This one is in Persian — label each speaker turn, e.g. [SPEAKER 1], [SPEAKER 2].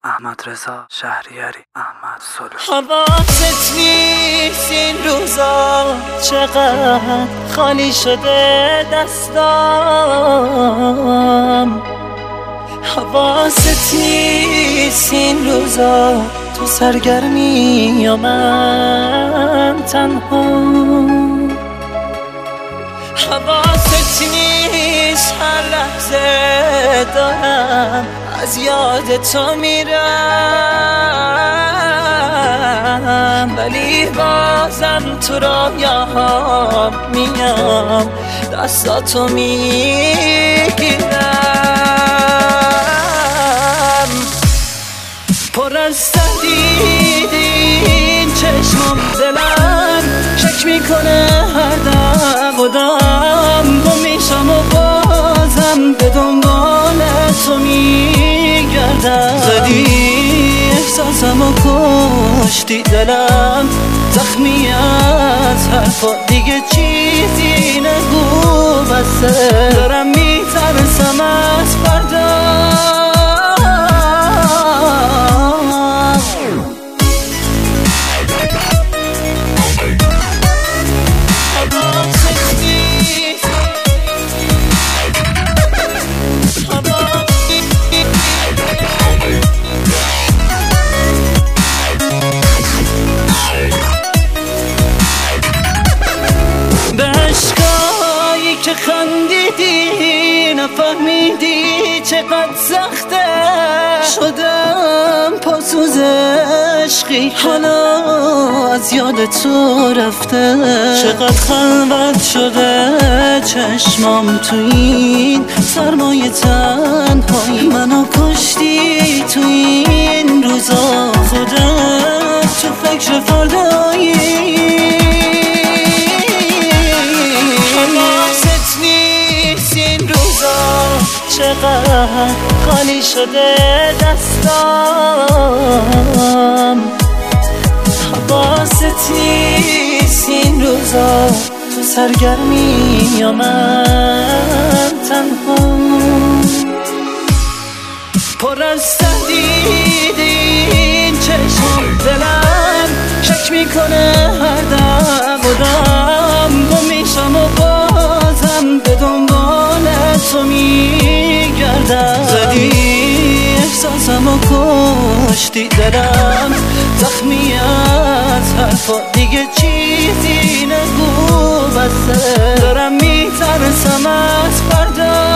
[SPEAKER 1] احمد رضا شهریاری، احمد سلو.
[SPEAKER 2] حواست نیست این روزا چقدر خالی شده دستام، حواست نیست این روزا تو سرگرمی یا من تنها، حواست نیست هر لحظه دارم از یاد تو میرم، ولی بازم تو رویاهام میام دستاتو میگیرم، پر از تهدید این چشمم دلم شک میکنه هر دم خودم گم میشم و بازم به دنبال تو میگردم، زدی احساسم و کشتی دلم زخمی از حرفا دیگه چیزی نگو بسه، دارم میترسم از فردا که خندیدی نفهمیدی چقدر سخته، شدم پاسوز عشقی حالا از یاد تو رفته، چقدر خلوت شده چشمام تو این سرمایه تنهایی، منو کشتی تو این روزا خودت تو فکر فردایی، چقدر خالی شده دستام، حواست نیست این روزا تو سرگرمی یا من تنها، پر از تهدید این چشم دلم شک میکنه هر دم بودم گم میشم و بازم به دنبال تو میگردم، زدی احساسم و کشتی دلم زخمی از حرفا دیگه چیزی نگو بسه، دارم میترسم از فردا